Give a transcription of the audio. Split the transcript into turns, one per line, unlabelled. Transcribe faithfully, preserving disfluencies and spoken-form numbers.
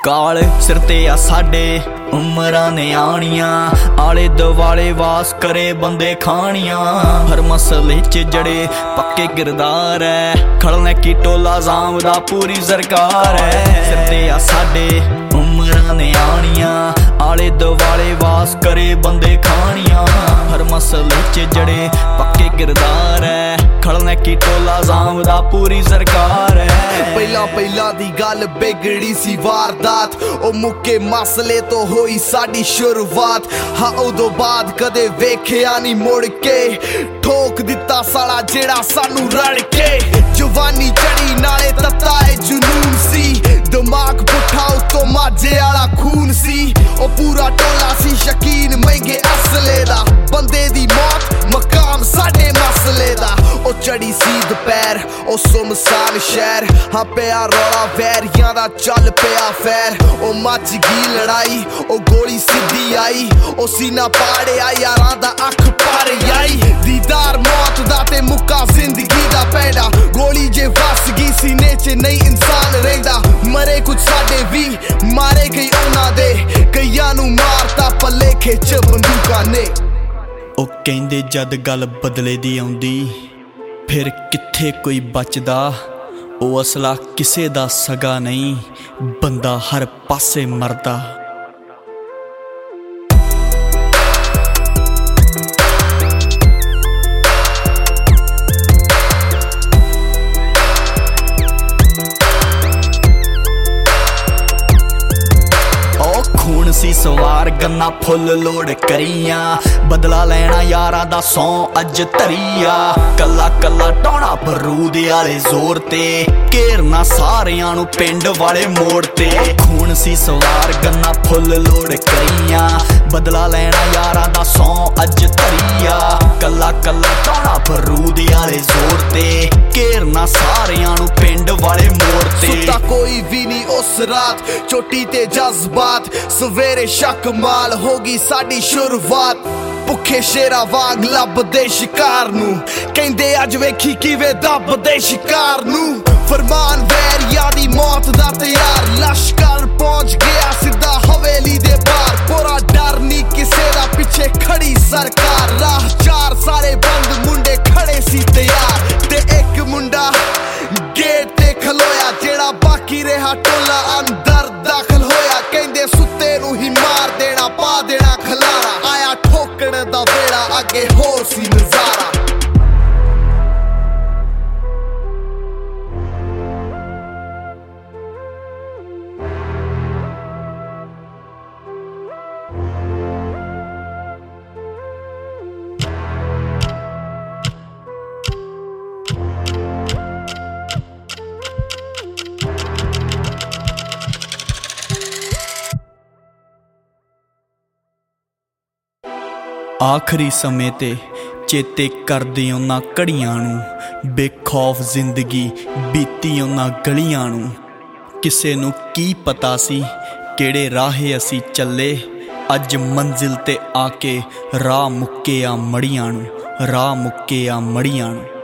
काल सिर ते आ साडे उमरां ने आनियां आले दुआले वास करे बंदे खानियां हर मसले च जड़े पक्के किरदार है खड़ने की टोला जाम दा पूरी सरकार है सिर ते आ साडे उमरां ने आनियां आले दुआले वास करे बंदे खानियां हर मसले च जड़े पक्के किरदार है खड़ने की टोला जाम दा पूरी सरकार है
पहला पहला दी गल बिगड़ी सी वारदात ओ मुक्के मसले तो होई साडी शुरुआत हाँ उदों बाद कदे वेखिया नहीं मुड़ के ठोक दिता साला जेड़ा सानू रल के जवानी चढ़ी नाले तत्ता है जुनून सी दिमाग पुठा उतो माजे आला खून सी ओ पूरा टोला सी शकीन महंगे असले दा बंदे दी मौत मकाम साडे मसले दा ओ चढ़ी सी दोपहर ओ सुनसान शहर हाँ पिया रौला वैरियां दा चल पिया फैर ओ मच गई लड़ाई ओ गोली सीधी आई ओ सीना पाड़िया यारां दा अख भर आई दीदार मौत दा ते मुक्का जिंदगी दा पैड़ा गोली जे फस गई सीने च नहीं इंसान रहिंदा मरे कुछ साडे भी मारे गई उन्हां दे कईयां नू मारता पल्ले खिच बंदूकां ने
ओ कहंदे जद गल बदले दी आउंदी फिर कित्थे कोई बचदा ओ असला किसे दा सगा नहीं बंदा हर पासे मरदा खून सी सवार गन्ना फुल लोड करिया बदला लेना यारा दा सौ अज धरिया कला कला टौना बरूद आले जोर ते घेरना सारियां नू पिंड वाले मोड़ ते खून सी सवार गन्ना फुल लोड करिया बदला लेना यारा दा सौ अज धरिया कला कला टौना बरूद आले जोर ते घेरना सारियां नू पिंड वाले मोड़ ते
सुता कोई भी नहीं उस रात चोटी ते जज्बात सवेरे शक माल होगी साडी शुरुआत भुखे शेरा वाग लभदे शिकार नू कहंदे अज वेखी किवें दबदे शिकार नू फरमान वैरिया दी मौत दा तैयार लश्कर पहुंच गया सीधा हवेली दे बाहर पूरा डर नी किसे दा पिछे खड़ी सरकार राह चार सारे बंद मुंडे खड़े सी तैयार ते एक मुंडा गेट ते खलोया जेड़ा बाकी रहा टोला अंदर दाखल होया कहंदे सुत्ते नू ही मार देना पा देना खलारा आया ठोकण दा वेड़ा अगे होर सी नजारा
आखरी समय ते चेते करदे उन्हां घड़ियां नू बेखौफ जिंदगी बीती उन्हां गलियां नू किसे नू की पता सी केड़े राहे असी चले अज मंजिल ते आके राह मुक्के आ मड़ियां नू राह मुक्के आ मड़ियां नू।